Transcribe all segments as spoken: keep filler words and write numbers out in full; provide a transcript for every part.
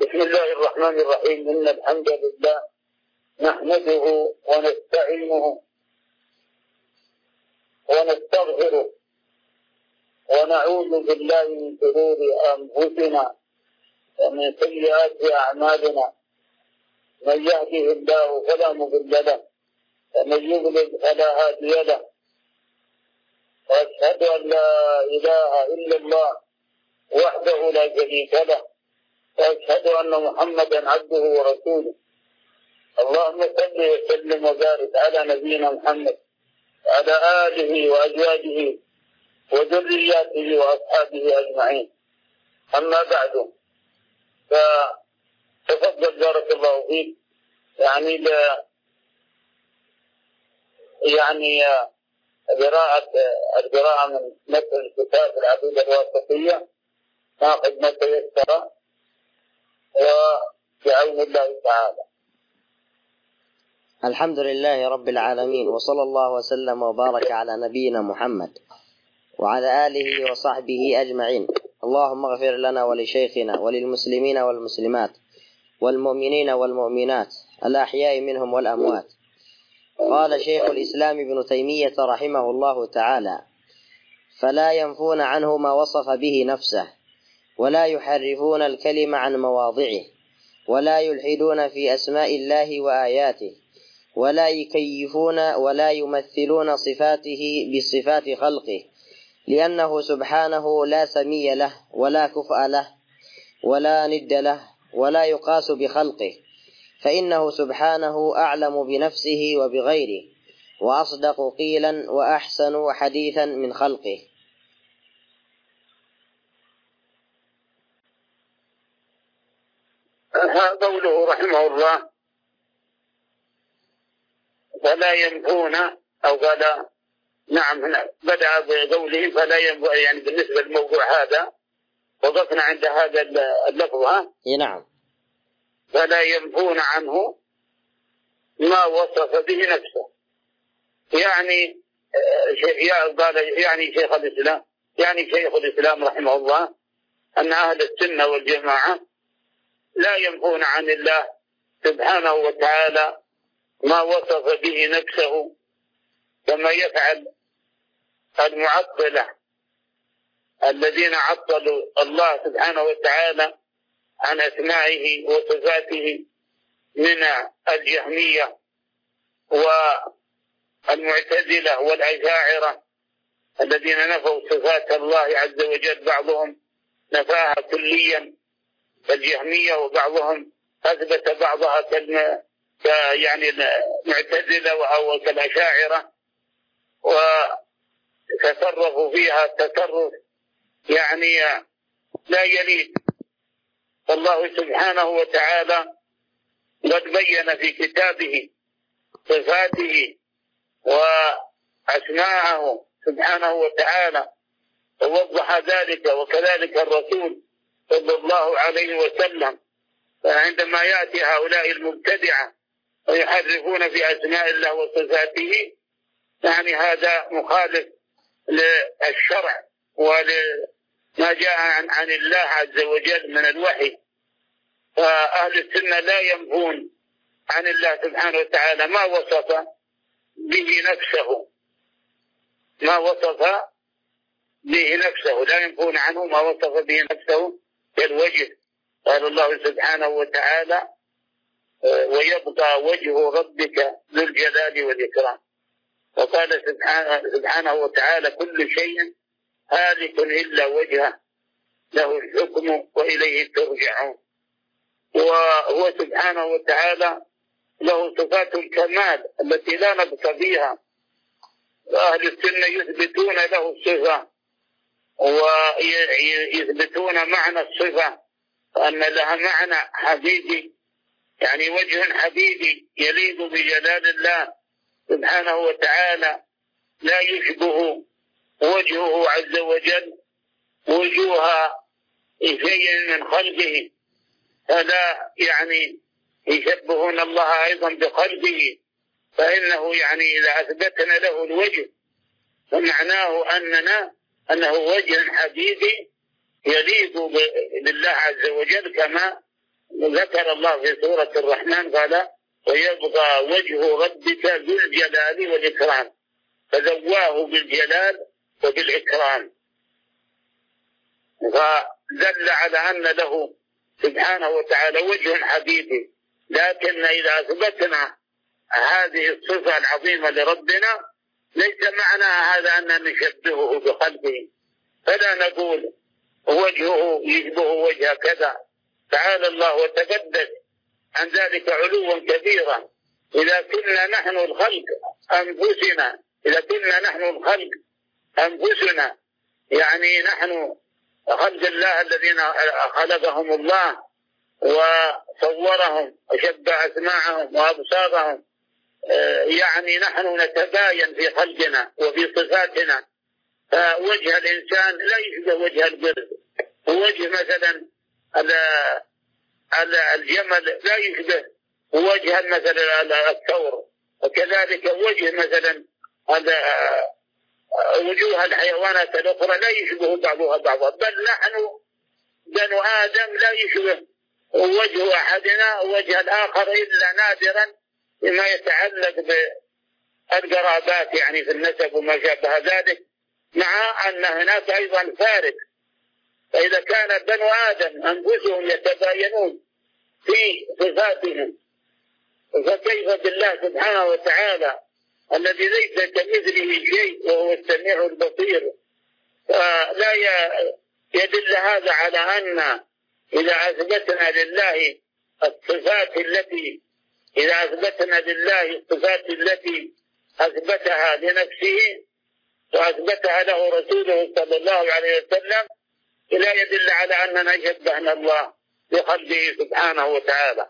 بسم الله الرحمن الرحيم. إن الحمد لله نحمده ونستعينه ونستغفره ونعوذ بالله من شرور أنفسنا ومن سيئات أعمالنا. من يهده الله فلا مضل له ومن يضلل فلا هادي له. وأشهد أن لا إله إلا الله وحده لا شريك له، وأشهد أن محمدا عبده ورسوله. اللهم صل وسلم وبارك على نبينا محمد وعلى آله وأزواجه وذرياته وأصحابه أجمعين. أما بعد، فتفضل بارك الله فيك. يعني لا يعني قراءة القراءة من مثل كتاب العقيدة الواسطية ناخذ ما تيسر وبعون الله تعالى. الحمد لله رب العالمين، وصلى الله وسلم وبارك على نبينا محمد وعلى آله وصحبه أجمعين. اللهم اغفر لنا ولشيخنا وللمسلمين والمسلمات والمؤمنين والمؤمنات الأحياء منهم والأموات. قال شيخ الإسلام ابن تيمية رحمه الله تعالى: فلا ينفون عنه ما وصف به نفسه، ولا يحرفون الكلم عن مواضعه، ولا يلحدون في أسماء الله وآياته، ولا يكيفون ولا يمثلون صفاته بصفات خلقه، لأنه سبحانه لا سمي له ولا كفء له ولا ند له ولا يقاس بخلقه، فإنه سبحانه أعلم بنفسه وبغيره، وأصدق قيلا وأحسن حديثا من خلقه. قوله رحمه الله: فلا ينفون، أو قال نعم هنا بدأ بقوله فلا ينفون، يعني بالنسبة للموضوع هذا وقفنا عند هذا اللفظ. ها نعم. فلا ينفون عنه ما وصف به نفسه، يعني قال يعني شيخ الإسلام يعني شيخ الإسلام رحمه الله أن أهل السنة والجماعة لا ينفون عن الله سبحانه وتعالى ما وصف به نفسه، كما يفعل المعطلة الذين عطلوا الله سبحانه وتعالى عن أسمائه وصفاته من الجهمية والمعتزلة والأشاعرة الذين نفوا صفات الله عز وجل، بعضهم نفاها كليا كالجهمية، وبعضهم أثبت بعضها كالم... يعني المعتزلة أو كالأشاعرة، وتصرفوا فيها تصرف يعني لا يليق. فالله سبحانه وتعالى قد بين في كتابه صفاته وأسماءه سبحانه وتعالى ووضح ذلك، وكذلك الرسول صلى الله عليه وسلم. فعندما يأتي هؤلاء المبتدعة ويحرفون في أسماء الله وصفاته، يعني هذا مخالف للشرع ولما جاء عن, عن الله عز وجل من الوحي. فأهل السنة لا ينفون عن الله سبحانه وتعالى ما وصف به نفسه ما وصف به نفسه لا ينفون عنه ما وصف به نفسه كالوجه. قال الله سبحانه وتعالى: ويبقى وجه ربك ذو الجلال والإكرام. وقال سبحانه وتعالى: كل شيء هالك إلا وجهه له الحكم وإليه ترجعون. وهو سبحانه وتعالى له صفات الكمال التي لا نقص فيها. أهل السنة يثبتون له الصفة ويثبتون معنى الصفة، وأن لها معنى حديدي، يعني وجه حديدي يليق بجلال الله سبحانه وتعالى، لا يشبه وجهه عز وجل وجوه شيء من خلقه، فلا يعني يشبهون الله أيضا بخلقه. فإنه يعني إذا أثبتنا له الوجه فمعناه أننا أنه وجه حديدي يليق بالله عز وجل كما ذكر الله في سورة الرحمن قال ويبقى وجه ربك ذو الجلال والإكرام، فزواه بالجلال وبالإكرام، فدل على أن له سبحانه وتعالى وجه حقيقي. لكن إذا أثبتنا هذه الصفة العظيمة لربنا ليس معنى هذا أن نشبهه بخلقه، فلا نقول وجهه يشبه وجه كذا، تعالى الله وتقدس عن ذلك علوا كبيرا. إذا كنا نحن الخلق أنفسنا إذا كنا نحن الخلق أنفسنا يعني نحن خلق الله الذين خلقهم الله وصورهم وشبه أسماعهم وأبصارهم، يعني نحن نتباين في خلقنا وفي صفاتنا، فوجه الإنسان لا يشبه وجه القرد، ووجه مثلا الجمل لا يشبه وجه مثلا الثور، وكذلك وجه مثلا وجوه الحيوانات الأخرى لا يشبه بعضها بعضا، بل نحن بنو آدم لا يشبه وجه أحدنا وجه الآخر إلا نادرا بما يتعلق بالقرابات يعني في النسب وما شابه ذلك، مع أن هناك أيضا فارق. فإذا كان بنو آدم أنفسهم يتباينون في صفاتهم، فكيف بالله سبحانه وتعالى الذي ليس كمثله شيء وهو السميع البصير؟ فلا يدل هذا على أن إذا أثبتنا لله الصفات التي إذا أثبتنا لله الصفات التي أثبتها لنفسه وأثبتها له رسوله صلى الله عليه وسلم، لا يدل على أننا شبهنا الله بخلقه سبحانه وتعالى.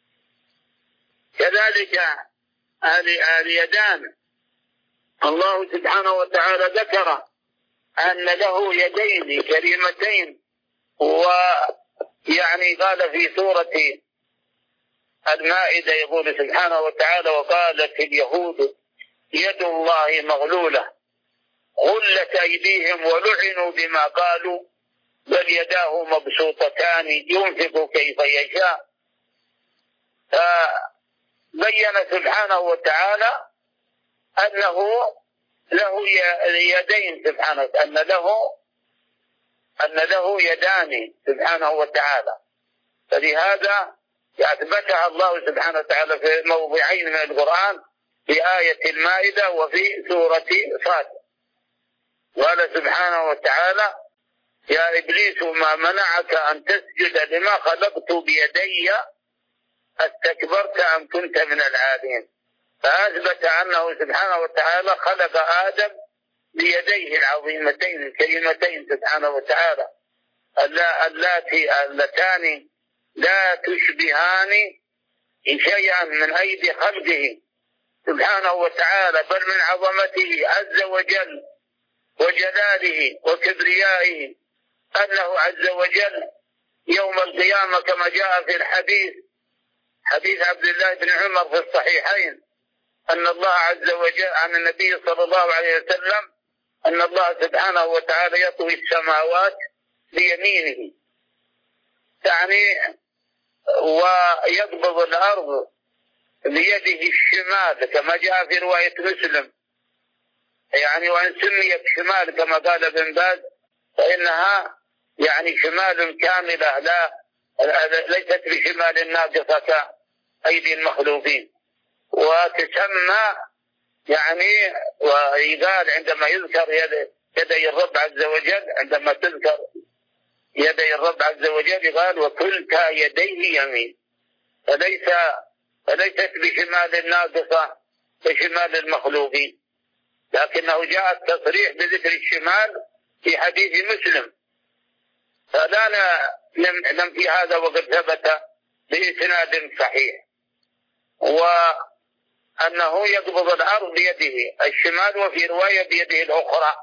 كذلك اليدان، الله سبحانه وتعالى ذكر أن له يدين كريمتين، ويعني قال في سورة المائدة يقول سبحانه وتعالى وقالت اليهود يد الله مغلولة غلت أيديهم ولعنوا بما قالوا بل يداه مبسوطتان ينفق كيف يشاء. فبين سبحانه وتعالى أنه له يدين سبحانه، أن له أن له يدان سبحانه وتعالى، فلهذا أثبتها الله سبحانه وتعالى في موضعين من القرآن، في آية المائدة وفي سورة صاد. قال سبحانه وتعالى يا إبليس ما منعك أن تسجد لما خلقت بيدي استكبرت أم كنت من العالين؟ فأثبت أنه سبحانه وتعالى خلق آدم بيديه العظيمتين الكريمتين سبحانه وتعالى اللاتي اللتان لا تشبهان شيئا من أيدي خلقه سبحانه وتعالى، بل من عظمته عز وجل وجلاله وكبريائه أنه عز وجل يوم القيامة كما جاء في الحديث حديث عبد الله بن عمر في الصحيحين أن الله عز وجل عن النبي صلى الله عليه وسلم أن الله سبحانه وتعالى يطوي السماوات بيمينه، يعني ويقبض الأرض بيده الشمال كما جاء في رواية مسلم، يعني وإن سميت شمال كما قال ابن باز فإنها يعني شمال كاملة لا ليست بشمال ناقصة كأيدي المخلوقين. وتسمى يعني ويقال عندما يذكر يدي الرب عز وجل، عندما تذكر يدي الرب عز وجل يقال وكلتا يديه يمين، فليس فليست بشمال ناقصة كشمال المخلوقين، لكنه جاء التصريح بذكر الشمال في حديث مسلم، فلا نم في هذا وقد ثبت بإسناد صحيح، وأنه يقبض الأرض بيده الشمال وفي رواية بيده الأخرى.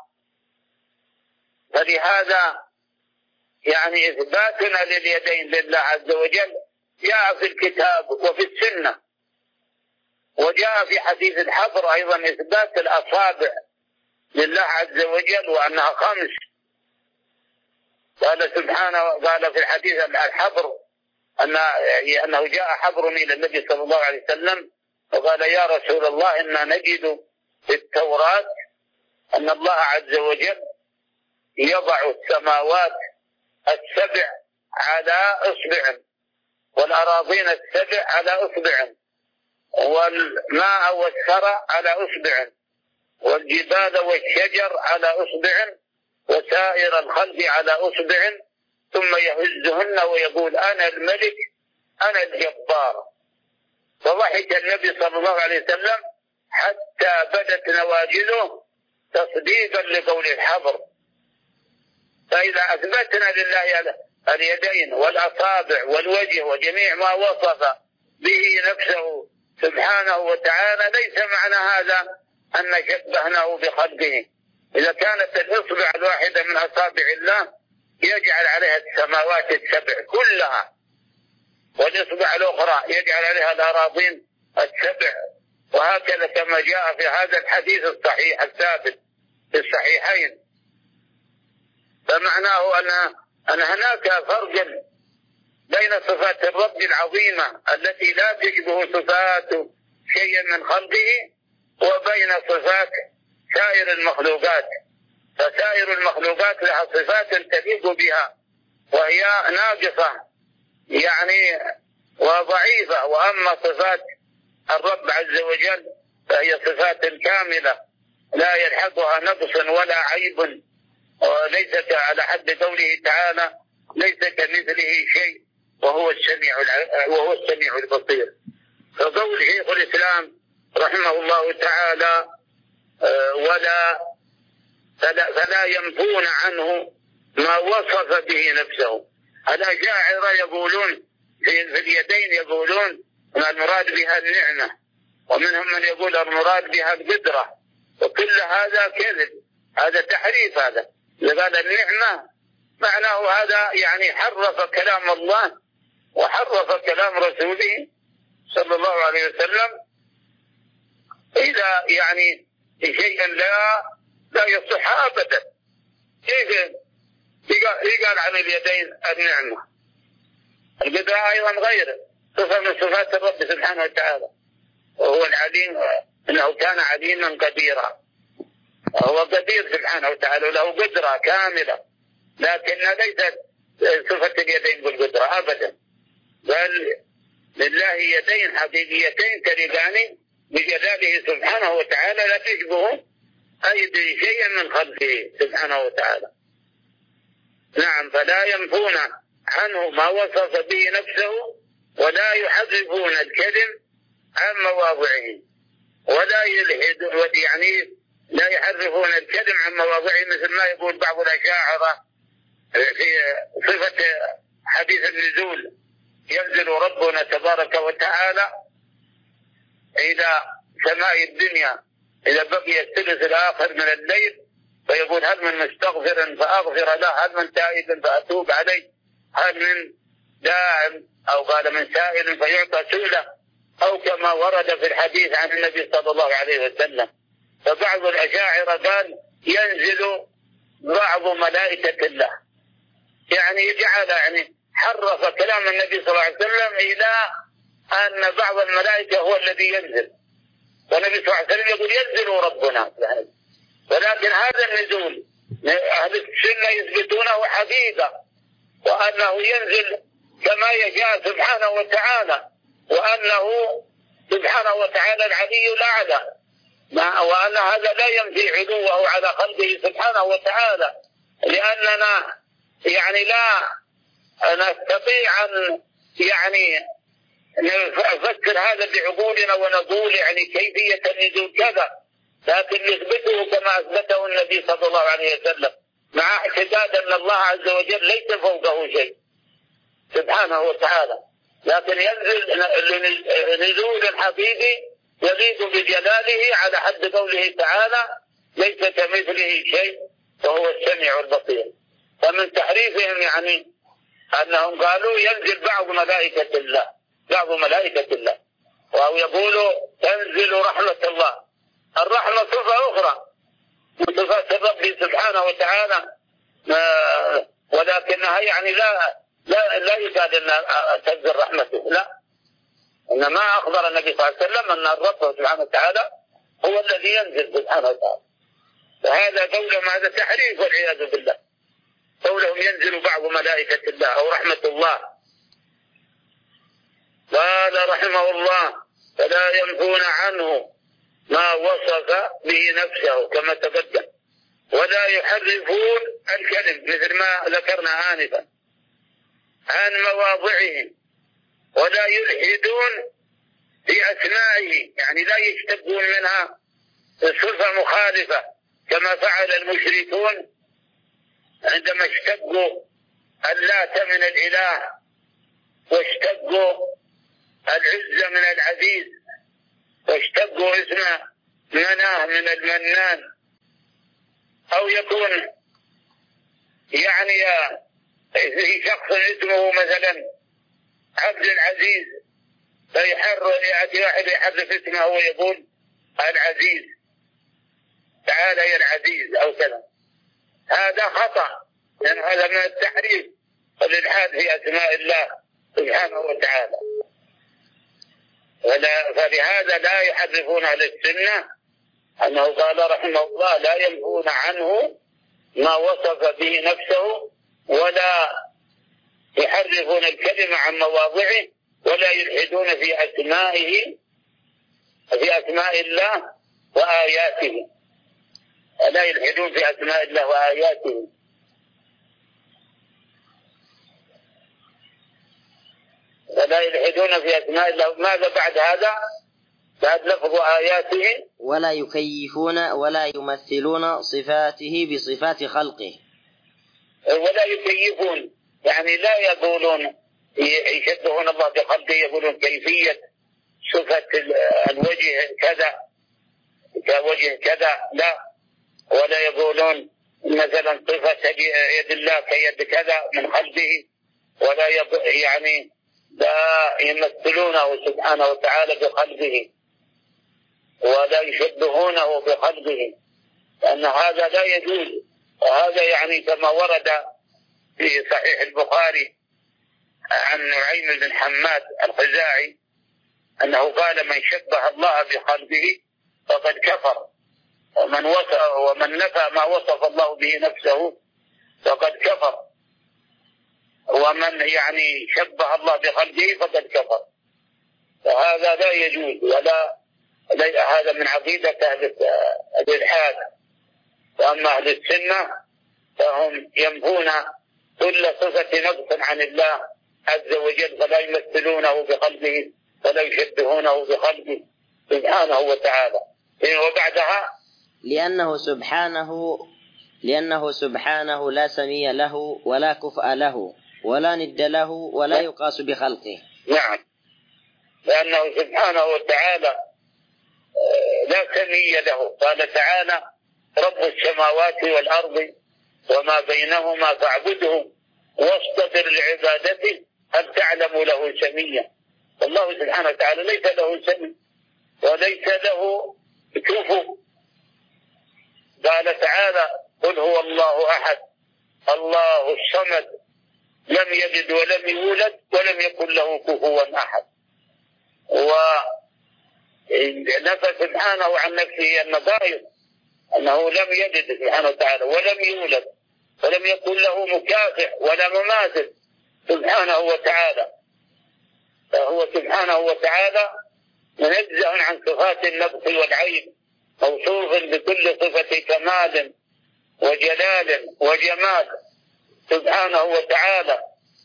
فلهذا يعني إثباتنا لليدين لله عز وجل جاء في الكتاب وفي السنة، وجاء في حديث الحبر أيضا إثبات الأصابع لله عز وجل وأنها خمس. قال سبحانه قال في الحديث الحبر أن أنه جاء حبر إلى النبي صلى الله عليه وسلم وقال يا رسول الله إنا نجد في التوراة أن الله عز وجل يضع السماوات السبع على إصبع والأراضين السبع على إصبع والماء والثرى على إصبع والجبال والشجر على إصبع وسائر الخلق على إصبع ثم يهزهن ويقول أنا الملك أنا الجبار. فضحك النبي صلى الله عليه وسلم حتى بدت نواجذه تصديقا لقول الحبر. فإذا أثبتنا لله اليدين والأصابع والوجه وجميع ما وصف به نفسه سبحانه وتعالى ليس معنى هذا أن شبهناه بخلقه. إذا كانت الإصبع الواحدة من أصابع الله يجعل عليها السماوات السبع كلها والإصبع الأخرى يجعل عليها الأراضين السبع وهكذا كما جاء في هذا الحديث الصحيح الثابت في الصحيحين. فمعناه أن أن هناك فرق بين صفات الرب العظيمة التي لا تشبه صفات شيء من خلقه وبين صفات سائر المخلوقات. فسائر المخلوقات لها صفات تليق بها وهي ناقصة يعني وضعيفة، وأما صفات الرب عز وجل فهي صفات كاملة لا يلحقها نقص ولا عيب، وليس على حد قوله تعالى ليس كمثله شيء وهو السميع وهو السميع البصير. فقول شيخ الإسلام رحمه الله تعالى ولا فلا, فلا ينفون عنه ما وصف به نفسه. الأشاعرة يقولون في اليدين يقولون المراد بها النعمة، ومنهم من يقول المراد بها القدرة، وكل هذا كذب، هذا تحريف. هذا قال النعمة معناه هذا يعني حرف كلام الله وحرف كلام رسوله صلى الله عليه وسلم إذا يعني شيئا لا لا يصح أبدا. كيف يقال عن اليدين النعمة؟ القدرة أيضا غيره صفة من صفات الرب سبحانه وتعالى، وهو العليم إنه كان عليما قديرا. هو قدير سبحانه وتعالى وله قدرة كاملة، لكن ليست صفة اليدين بالقدرة أبدا، بل لله يدين حقيقيتين تليقان بجلاله سبحانه وتعالى لا تشبه أيدي شيئا من خلقه سبحانه وتعالى. نعم، فلا ينفون عنه ما وصف به نفسه ولا يحرفون الكلم عن مواضعه ولا يلحدون، يعني لا يحرفون الكلم عن مواضعه مثل ما يقول بعض الأشاعرة في صفة حديث النزول: ينزل ربنا تبارك وتعالى إلى سماء الدنيا إذا بقي الثلث الآخر من الليل فيقول هل من مستغفر فأغفر له، هل من تائب فأتوب عليه، هل من داع أو قال من سائل فيعطى سؤله، أو كما ورد في الحديث عن النبي صلى الله عليه وسلم. فبعض الأشاعرة قال ينزل بعض ملائكة الله، يعني جعل يعني حرف كلام النبي صلى الله عليه وسلم إلى أن بعض الملائكة هو الذي ينزل، والنبي صلى الله عليه وسلم يقول ينزل ربنا. ولكن هذا النزول أهل السنة يثبتونه حقيقة، وأنه ينزل كما يشاء سبحانه وتعالى، وأنه سبحانه وتعالى العلي الأعلى، وأن هذا لا ينفي علوه على خلقه سبحانه وتعالى، لأننا يعني لا نستطيع أن يعني نفكر هذا بعقولنا ونقول يعني كيفية النزول كذا، لكن نثبته كما أثبته النبي صلى الله عليه وسلم، مع اعتقاد أن الله عز وجل ليس فوقه شيء سبحانه وتعالى، لكن ينزل نزول حقيقي يليق بجلاله على حد قوله تعالى ليس كمثله شيء وهو السميع البصير. فمن تحريفهم يعني أنهم قالوا ينزل بعض ملائكة الله بعض ملائكة الله وهو يقول تنزل رحمة الله. الرحمة صفة أخرى من صفات الرب سبحانه وتعالى، ولكنها يعني لا لا لا يكاد أن تنزل رحمته، لا، إنما أخبر النبي صلى الله عليه وسلم أن الرب سبحانه وتعالى هو الذي ينزل سبحانه وتعالى. فهذا قولهم هذا تحريف والعياذ بالله، قولهم ينزل بعض ملائكة الله أو رحمة الله. قال رحمه الله: فلا ينفون عنه ما وصف به نفسه كما تقدم، ولا يحرفون الكلم مثل ما ذكرنا آنفا عن مواضعه، ولا يلحدون في أسمائه، يعني لا يشتقون منها صفة مخالفة كما فعل المشركون عندما اشتقوا اللات من الإله، واشتقوا العزة من العزيز، واشتقوا اسم مناه من المنان، أو يكون يعني في شخص اسمه مثلا عبد العزيز، فيحر يأتي واحد يحرف اسمه ويقول العزيز، تعالى يا العزيز أو كذا. هذا خطأ، لأن يعني هذا من التحريف والإلحاد في أسماء الله سبحانه وتعالى. فلهذا لا يحرفون على السنة، أنه قال رحمه الله: لا ينفون عنه ما وصف به نفسه، ولا يحرفون الكلمة عن مواضعه، ولا يلحدون في أسمائه في أسماء الله وآياته، لا يلحدون في أسماء الله وآياته. ولا يلحدون في أسماء الله. ماذا بعد هذا؟ بعد لفظ آياته: ولا يكيفون ولا يمثلون صفاته بصفات خلقه. ولا يكيفون يعني لا يقولون يشبهون الله بخلقه، يقولون كيفية صفة الوجه كذا كوجه كذا، لا. ولا يقولون مثلا صفة يد الله كيد كذا من خلقه، ولا يعني لا يمثلونه سبحانه وتعالى بخلقه، ولا يشبهونه بخلقه، لأن هذا لا يجوز. وهذا يعني كما ورد في صحيح البخاري عن نعيم بن حماد الخزاعي أنه قال: من شبه الله بخلقه فقد كفر، ومن وصف ومن نفى ما وصف الله به نفسه فقد كفر، ومن يعني شبه الله بخلقه فقد كفر. فهذا لا يجوز، ولا هذا من عقيدة أهل الإلحاد. وأما أهل السنة فهم ينفون كل صفة نقص عن الله عز وجل، فلا يمثلونه بخلقه ولا يشبهونه بخلقه سبحانه وتعالى. وبعدها: لأنه سبحانه لأنه سبحانه لا سمي له ولا كفء له ولا ند له ولا يقاس بخلقه. نعم، لأنه سبحانه وتعالى لا سمي له. قال تعالى: رب السماوات والأرض وما بينهما فاعبده واصطبر لعبادته هل تعلم له سميا. الله سبحانه وتعالى ليس له سمي وليس له كفو. قال تعالى: قل هو الله أحد الله الصمد لم يلد ولم يولد ولم يكن له كفوا أحد. ونفى سبحانه عن نفسه النظائر، أنه لم يلد سبحانه وتعالى ولم يولد ولم يكن له مكافئ ولا مماثل سبحانه وتعالى. فهو سبحانه وتعالى منزه عن صفات النقص والعيب، موصوف بكل صفة كمال وجلال وجمال سبحانه وتعالى.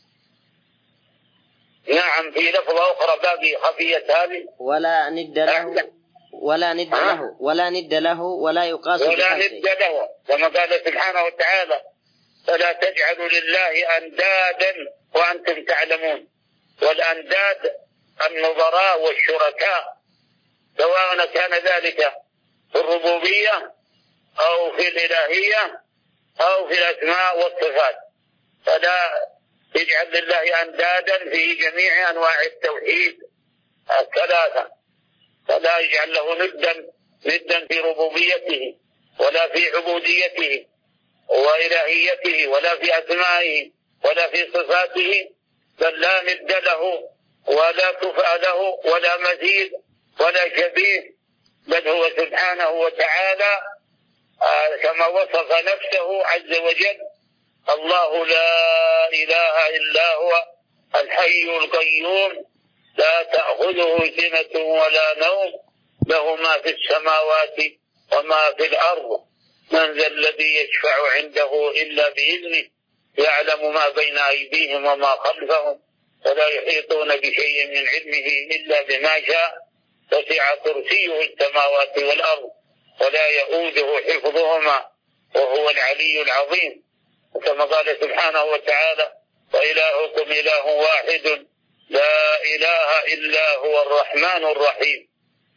نعم، في لفظة أخرى باقي خفية هذه: ولا ند له ولا ند له ولا ند له ولا يقاس بخلقه. ولا ند له، كما قال سبحانه وتعالى: فلا تجعلوا لله أندادا وأنتم تعلمون. والأنداد النظراء والشركاء، سواء كان ذلك في الربوبية أو في الإلهية أو في الأسماء والصفات. فلا يجعل لله أندادا في جميع أنواع التوحيد الثلاثة، فلا يجعل له ندا ندا في ربوبيته ولا في عبوديته وإلهيته ولا في أسمائه ولا في صفاته، بل لا ند له ولا كفء له ولا مثيل ولا شبيه، بل هو سبحانه وتعالى كما وصف نفسه عز وجل: الله لا إله إلا هو الحي القيوم لا تأخذه سنة ولا نوم له ما في السماوات وما في الأرض من ذا الذي يشفع عنده إلا بإذنه يعلم ما بين أيديهم وما خلفهم ولا يحيطون بشيء من علمه إلا بما شاء وسع كرسيه السماوات والأرض ولا يؤوده حفظهما وهو العلي العظيم. كما قال سبحانه وتعالى: وإلهكم إله واحد لا إله إلا هو الرحمن الرحيم.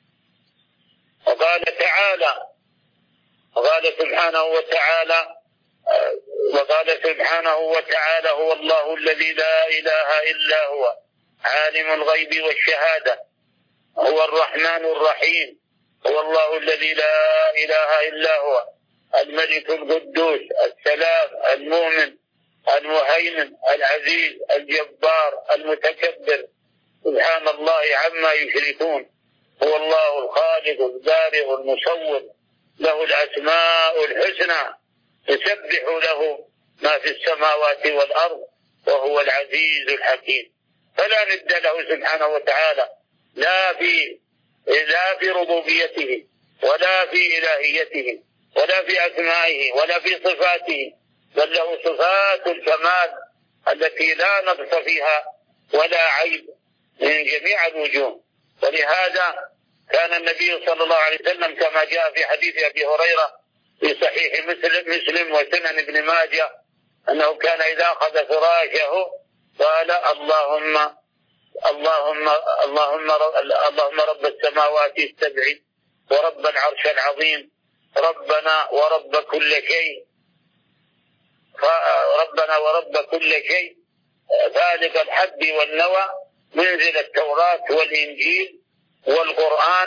وقال تعالى وقال سبحانه وتعالى وقال سبحانه وتعالى: هو الله الذي لا إله إلا هو عالم الغيب والشهادة هو الرحمن الرحيم. هو الله الذي لا إله إلا هو الملك القدوس السلام المؤمن المهيمن العزيز الجبار المتكبر سبحان الله عما يشركون. هو الله الخالق البارئ المصور له الأسماء الحسنى يسبح له ما في السماوات والأرض وهو العزيز الحكيم. فلا ند له سبحانه وتعالى لا في لا في ربوبيته ولا في إلهيته ولا في أسمائه ولا في صفاته، بل له صفات الكمال التي لا نقص فيها ولا عيب من جميع الوجوه. ولهذا كان النبي صلى الله عليه وسلم كما جاء في حديث أبي هريرة في صحيح مسلم, مسلم وسنن ابن ماجه أنه كان إذا أخذ فراشه قال: اللهم اللهم اللهم اللهم رب السماوات السبع ورب العرش العظيم ربنا ورب كل شيء ربنا ورب كل شيء فالق الحب والنوى منزل التوراة والإنجيل والقرآن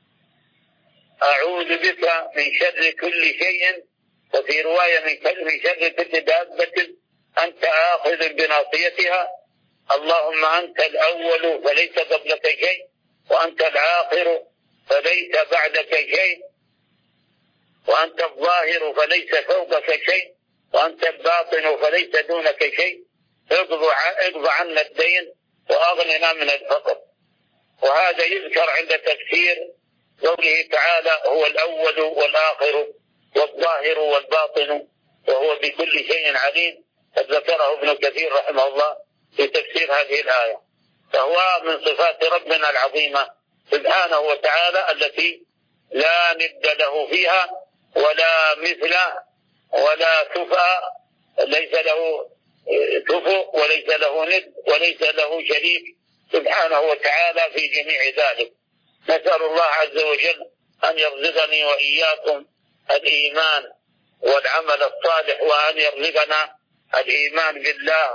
أعوذ بك من شر كل شيء، وفي رواية من شر كل دابة أنت آخذ بناصيتها. اللهم أنت الأول فليس قبلك شيء وأنت الآخر فليس بعدك شيء وأنت الظاهر فليس فوقك شيء وأنت الباطن فليس دونك شيء. اقض عنا الدين وأغننا من الفقر. وهذا يذكر عند تفسير قوله تعالى: هو الأول والآخر والظاهر والباطن وهو بكل شيء عليم. قد ذكره ابن كثير رحمه الله في تفسير هذه الآية. فهو من صفات ربنا العظيمة سبحانه وتعالى التي لا ند له فيها ولا مثل ولا كفء، ليس له كفء وليس له ند وليس له شريك سبحانه وتعالى في جميع ذلك. نسأل الله عز وجل أن يرزقني وإياكم الإيمان والعمل الصالح، وأن يرزقنا الإيمان بالله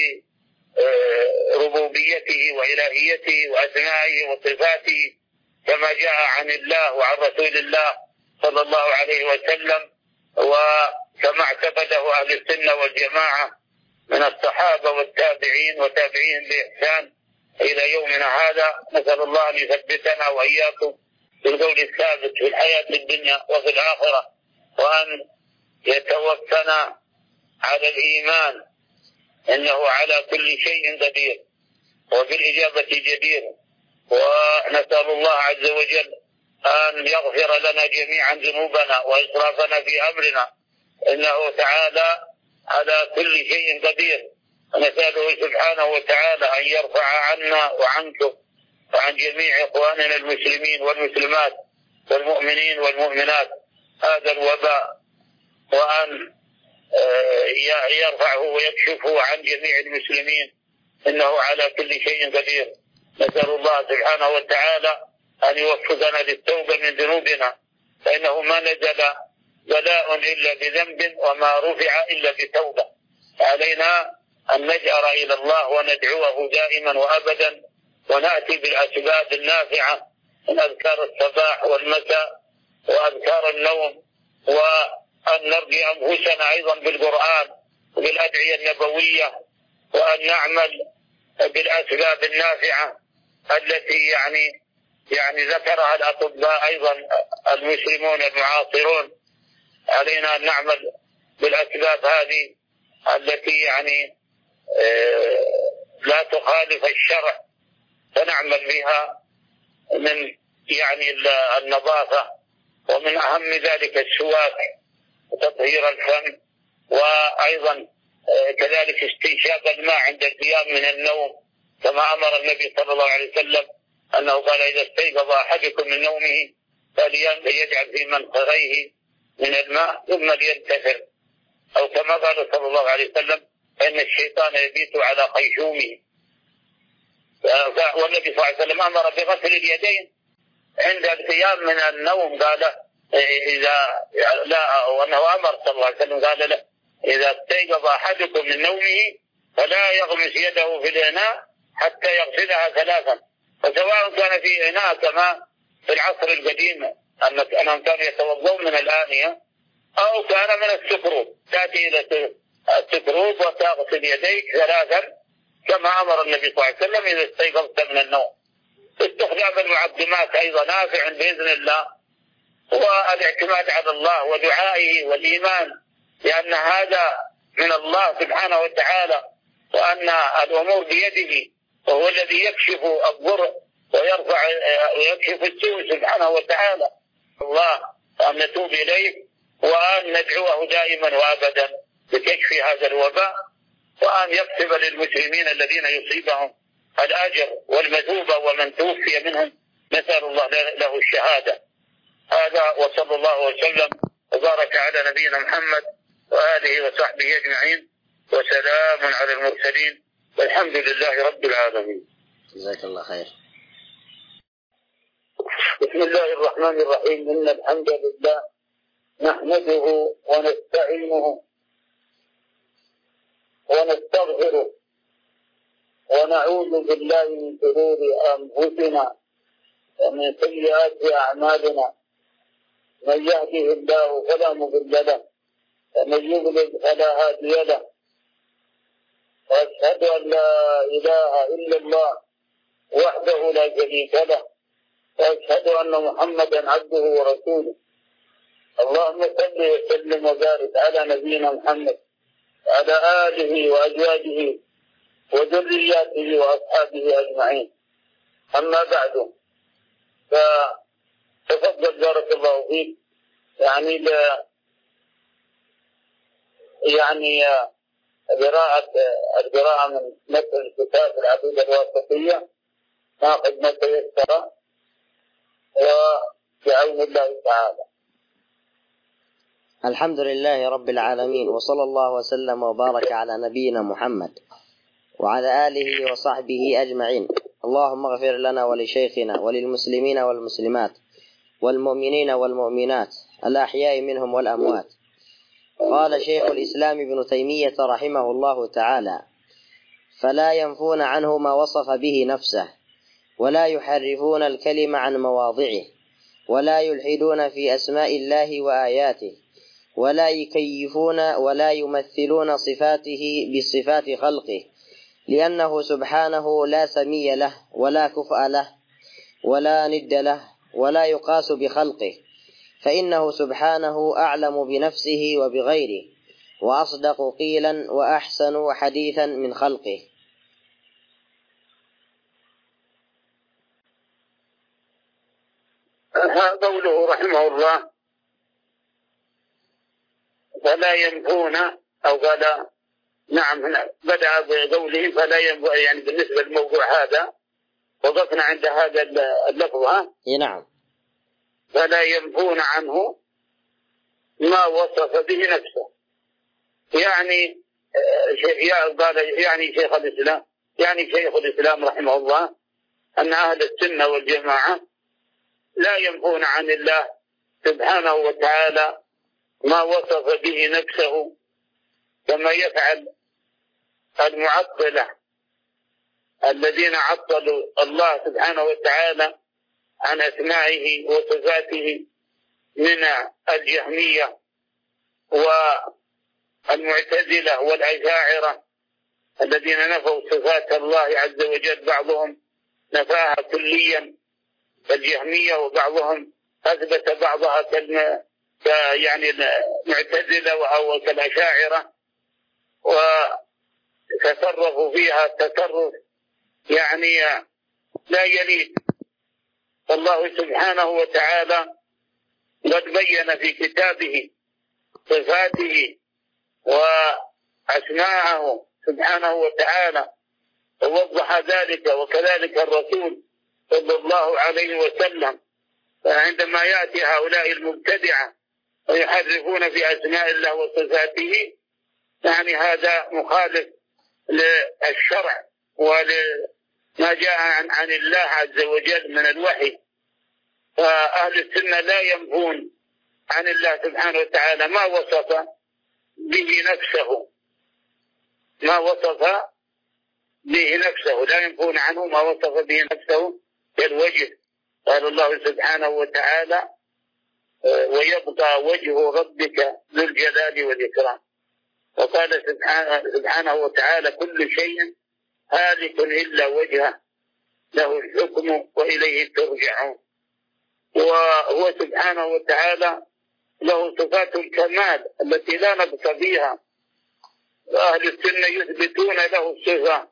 وبربوبيته وإلهيته وأسمائه وصفاته كما جاء عن الله وعن رسول الله صلى الله عليه وسلم، وكما اعتقده أهل السنة والجماعة من الصحابة والتابعين وتابعين بإحسان إلى يومنا هذا. نسأل الله أن يثبتنا وإياكم بالقول الثابت في الحياة الدنيا وفي الآخرة، وأن يتوفنا على الإيمان إنه على كل شيء قدير وبالإجابة جدير. ونسأل الله عز وجل أن يغفر لنا جميعا ذنوبنا وإسرافنا في أمرنا إنه تعالى على كل شيء قدير. ونسأله سبحانه وتعالى أن يرفع عنا وعنكم وعن جميع إخواننا المسلمين والمسلمات والمؤمنين والمؤمنات هذا الوباء، وأن يرفعه ويكشفه عن جميع المسلمين إنه على كل شيء قدير. نسأل الله سبحانه وتعالى أن يوفقنا للتوبة من ذنوبنا، فإنه ما نزل بلاء إلا بذنب وما رفع إلا بتوبة. علينا أن نجأر إلى الله وندعوه دائما وأبدا، ونأتي بالأسباب النافعة من أذكار الصباح والمساء وأذكار النوم، وأن نرجي أنفسنا أيضا بالقرآن بالأدعية النبوية، وأن نعمل بالأسباب النافعة التي يعني يعني ذكرها الأطباء أيضا المسلمون المعاصرون. علينا أن نعمل بالأسباب هذه التي يعني لا تخالف الشرع، فنعمل بها من يعني النظافة، ومن أهم ذلك السواك وتطهير الفم، وأيضا كذلك استنشاق الماء عند القيام من النوم، كما أمر النبي صلى الله عليه وسلم أنه قال: إذا استيقظ أحدكم من نومه فليجعل في منخريه من الماء ثم لينتثر، أو كما قال صلى الله عليه وسلم: إن الشيطان يبيت على خيشومه. والنبي صلى الله عليه وسلم أمر بغسل اليدين عند القيام من النوم، قال إذا لا وأنه أمر صلى الله عليه وسلم قال له: إذا استيقظ أحدكم من نومه فلا يغمس يده في الإناء حتى يغسلها ثلاثا. فسواء كان في إناء كما في العصر القديم أنهم كانوا يتوضؤون من الآنية، أو كان من السكروب، تأتي إلى السكروب وتغسل يديك ثلاثا كما أمر النبي صلى الله عليه وسلم إذا استيقظت من النوم. استخدام المعقمات أيضا نافع بإذن الله، والاعتماد على الله ودعائه والإيمان لأن هذا من الله سبحانه وتعالى، وأن الأمور بيده، وهو الذي يكشف الضر ويرفع ويكشف السوء سبحانه وتعالى. الله أن نتوب إليه وأن ندعوه دائما وأبدا بكشف هذا الوباء، وأن يكتب للمسلمين الذين يصيبهم الأجر والمثوبة، ومن توفي منهم نسأل الله له الشهادة. هذا وصلى الله وسلم وبارك على نبينا محمد وآله وصحبه أجمعين، وسلام على المرسلين، والحمد لله رب العالمين. جزاك الله خير. بسم الله الرحمن الرحيم. إن الحمد لله نحمده ونستعينه ونستغفره ونعوذ بالله من شرور أنفسنا ومن سيئات أعمالنا. من يهده الله فلا مضل له ومن يضلل فلا هادي له، وأشهد أن لا إله إلا الله وحده لا شريك له، وأشهد أن محمدا عبده ورسوله. اللهم صل وسلم وبارك على نبينا محمد وعلى آله وأزواجه وذرياته وأصحابه أجمعين. أما بعد، فتفضل بارك الله فيك يعني ل يعني قراءة القراءة من مثل كتاب العقيدة الواسطية، ناخذ ما تيسر وبعون الله تعالى. الحمد لله رب العالمين، وصلى الله وسلم وبارك على نبينا محمد وعلى آله وصحبه أجمعين. اللهم اغفر لنا ولشيخنا وللمسلمين والمسلمات والمؤمنين والمؤمنات الأحياء منهم والأموات. قال شيخ الإسلام ابن تيمية رحمه الله تعالى: فلا ينفون عنه ما وصف به نفسه، ولا يحرفون الكلم عن مواضعه، ولا يلحدون في أسماء الله وآياته، ولا يكيفون ولا يمثلون صفاته بصفات خلقه، لأنه سبحانه لا سمي له ولا كفء له ولا ند له ولا يقاس بخلقه، فإنه سبحانه أعلم بنفسه وبغيره، وأصدق قيلا وأحسن حديثا من خلقه. قوله رحمه الله: فلا ينفون، أو قال نعم بدأ بقوله فلا ينفون، يعني بالنسبة للموضوع هذا وقفنا عند هذا اللفظ. ها نعم. فلا ينفون عنه ما وصف به نفسه، يعني قال يعني شيخ الإسلام يعني شيخ الإسلام رحمه الله أن أهل السنة والجماعة لا ينفون عن الله سبحانه وتعالى ما وصف به نفسه، كما يفعل المعطلة الذين عطلوا الله سبحانه وتعالى عن أسمائه وصفاته من الجهمية المعتزلة والأشاعرة الذين نفوا صفات الله عز وجل، بعضهم نفاها كليا كالجهمية، وبعضهم أثبت بعضها كالم... يعني المعتزلة أو كالأشاعرة، وتصرفوا فيها تصرف يعني لا يليق. فالله سبحانه وتعالى قد بين في كتابه صفاته وأسماءه سبحانه وتعالى، ووضح ذلك، وكذلك الرسول صلى الله عليه وسلم. فعندما يأتي هؤلاء المبتدعة ويحرفون في أسماء الله وصفاته، يعني هذا مخالف للشرع ولما جاء عن, عن الله عز وجل من الوحي. فأهل السنة لا ينفون عن الله سبحانه وتعالى ما وصف به نفسه، ما وصف به نفسه لا ينفون عنه ما وصف به نفسه كالوجه. قال الله سبحانه وتعالى: ويبقى وجه ربك ذو الجلال والإكرام. وقال سبحانه, سبحانه وتعالى: كل شيء هالك إلا وجهه له الحكم وإليه ترجعون. وهو سبحانه وتعالى له صفات الكمال التي لا نقص فيها. أهل السنة يثبتون له الصفة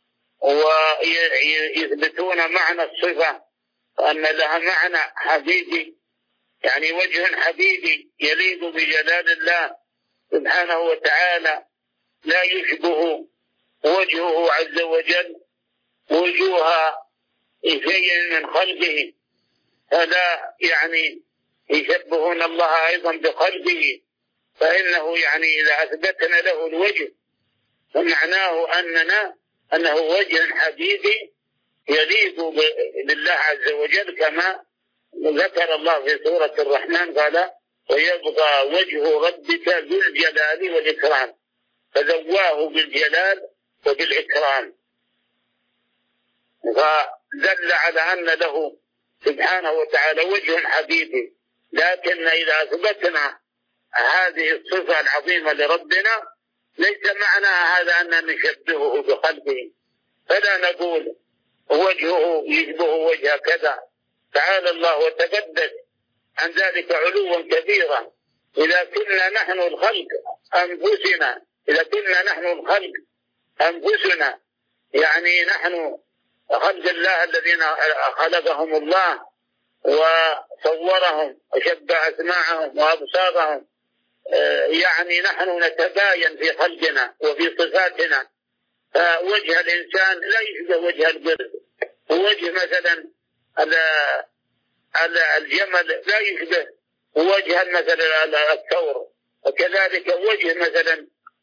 ويثبتون معنى الصفة، وأن لها معنى حديدي، يعني وجه حديدي يليق بجلال الله سبحانه وتعالى، لا يشبه وجهه عز وجل وجوه شيء من خلقه، فلا يعني يشبهون الله أيضا بخلقه. فإنه يعني إذا أثبتنا له الوجه فمعناه أننا أنه وجه حديدي يليق بالله عز وجل، كما ذكر الله في سورة الرحمن قال: ويبقى وجه ربك ذو الجلال والإكرام، فزواه بالجلال وبالإكرام. فدل على أن له سبحانه وتعالى وجه حديدي. لكن إذا أثبتنا هذه الصفة العظيمة لربنا ليس معنى هذا أن نشبهه بخلقه، فلا نقول وجهه يشبه وجه كذا. تعالى الله وتقدس عن ذلك علوا كبيرا. إذا كنا نحن الخلق أنفسنا إذا كنا نحن الخلق أنفسنا يعني نحن خلق الله الذين خلقهم الله وصورهم وشبه أسماعهم وأبصارهم، يعني نحن نتباين في خلقنا وفي صفاتنا. فوجه الإنسان لا يشبه وجه القرد، ووجه مثلا الجمل لا يشبه وجه مثلا الثور، وكذلك وجه مثلا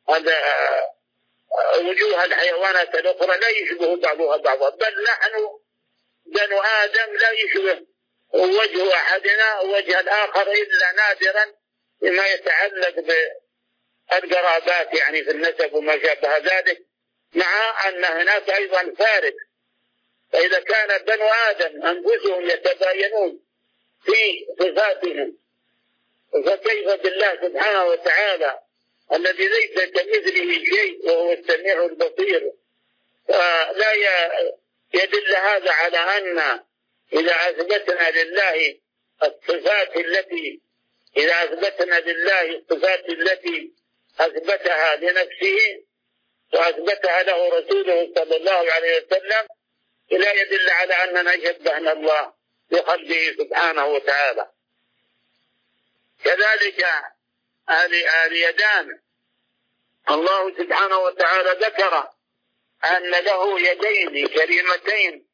وجوه الحيوانات الأخرى لا يشبه بعضها بعضا. بل نحن بنو آدم لا يشبه وجه أحدنا وجه الآخر إلا نادرا بما يتعلق بالقرابات، يعني في النسب وما شابه ذلك، مع أن هناك أيضا فارق. فإذا كان بنو آدم أنفسهم يتباينون في صفاتهم، فكيف بالله سبحانه وتعالى الذي ليس كمثله شيء وهو السميع البصير؟ فلا يدل هذا على أن إذا أثبتنا لله الصفات التي إذا أثبتنا لله الصفات التي أثبتها لنفسه وأثبتها له رسوله صلى الله عليه وسلم، لا يدل على أننا شبهنا الله بخلقه سبحانه وتعالى. كذلك اليدان، الله سبحانه وتعالى ذكر أن له يدين كريمتين،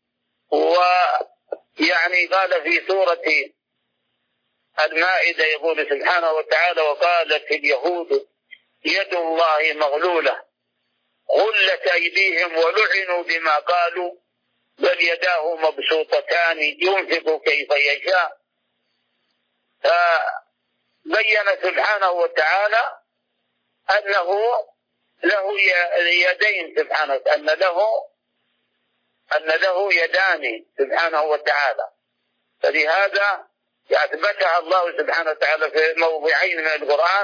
ويعني قال في سورة المائدة يقول سبحانه وتعالى: وقالت اليهود يد الله مغلولة غلت أيديهم ولعنوا بما قالوا بل يداه مبسوطتان ينفق كيف يشاء. فبين سبحانه وتعالى أنه له يدين سبحانه، أن له أن له يدان سبحانه وتعالى. فلهذا أثبتها الله سبحانه وتعالى في موضعين من القرآن،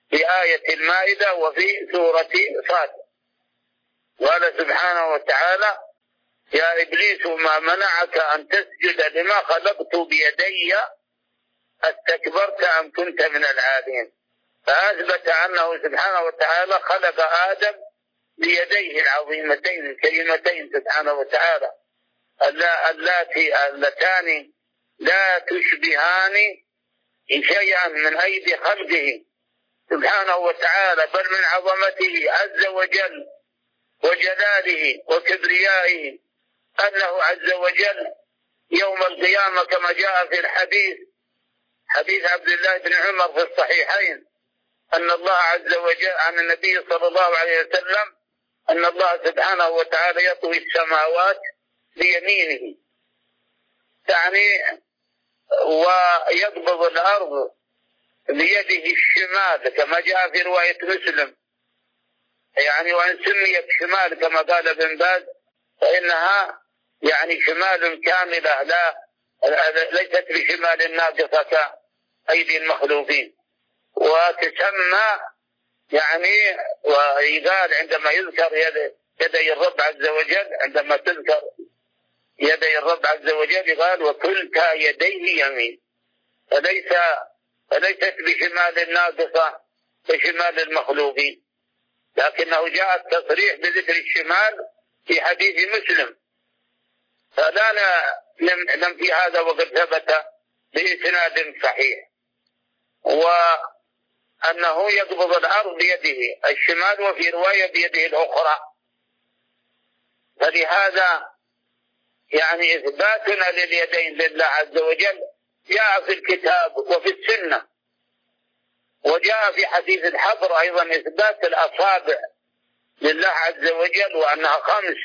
في آية المائدة وفي سورة صاد. قال سبحانه وتعالى: يا إبليس ما منعك أن تسجد لما خلقت بيدي استكبرت أم كنت من العالين. فأثبت أنه سبحانه وتعالى خلق آدم بيديه العظيمتين الكريمتين سبحانه وتعالى، اللاتي اللتان لا تشبهان شيئا من أيدي خلقه سبحانه وتعالى، بل من عظمته عز وجل وجلاله وكبريائه أنه عز وجل يوم القيامة كما جاء في الحديث حديث عبد الله بن عمر في الصحيحين أن الله عز وجل عن النبي صلى الله عليه وسلم أن الله سبحانه وتعالى يطوي السماوات بيمينه، يعني ويقبض الأرض بيده الشمال كما جاء في رواية مسلم، يعني وإن سميت شمال كما قال ابن باز فإنها يعني شمال كاملة لا ليست بشمال ناقصة كأيدي المخلوقين. وتسمى يعني ويقال عندما يذكر يدي الرب عز وجل، عندما تذكر يدي الرب عز وجل يقال وكلتا يديه يمين، فليس فليست بشمال ناقصة كشمال المخلوقين، لكنه جاء التصريح بذكر الشمال في حديث مسلم، فلا لم في هذا وقد ثبت بإسناد صحيح، وأنه يقبض الأرض بيده الشمال وفي رواية بيده الأخرى. فلهذا يعني إثباتنا لليدين لله عز وجل جاء في الكتاب وفي السنة، وجاء في حديث الحبر أيضا إثبات الأصابع لله عز وجل وأنها خمس.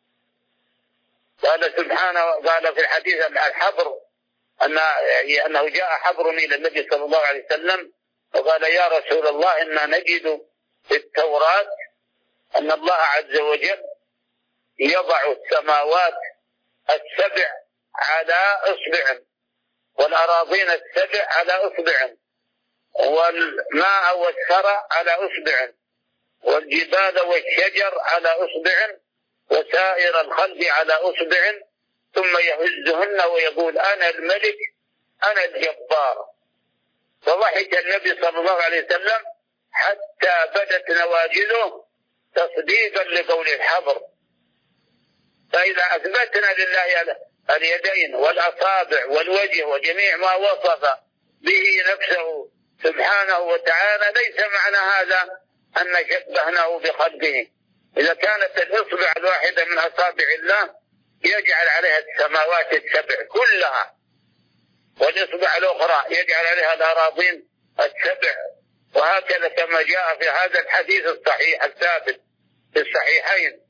قال سبحانه قال في الحديث الحبر أن أنه جاء حبر إلى النبي صلى الله عليه وسلم وقال: يا رسول الله إنا نجد في التوراة أن الله عز وجل يضع السماوات السبع على إصبع والأراضين السبع على إصبع والماء والثرى على إصبع والجبال والشجر على إصبع وسائر الخلق على إصبع، ثم يهزهن ويقول: أنا الملك أنا الجبار. فضحك النبي صلى الله عليه وسلم حتى بدت نواجذه تصديقا لقول الحبر. فإذا أثبتنا لله اليدين والأصابع والوجه وجميع ما وصف به نفسه سبحانه وتعالى، ليس معنى هذا أن شبهناه بخلقه. إذا كانت الإصبع الواحدة من أصابع الله يجعل عليها السماوات السبع كلها، والإصبع الأخرى يجعل عليها الأراضين السبع، وهكذا كما جاء في هذا الحديث الصحيح الثابت في الصحيحين.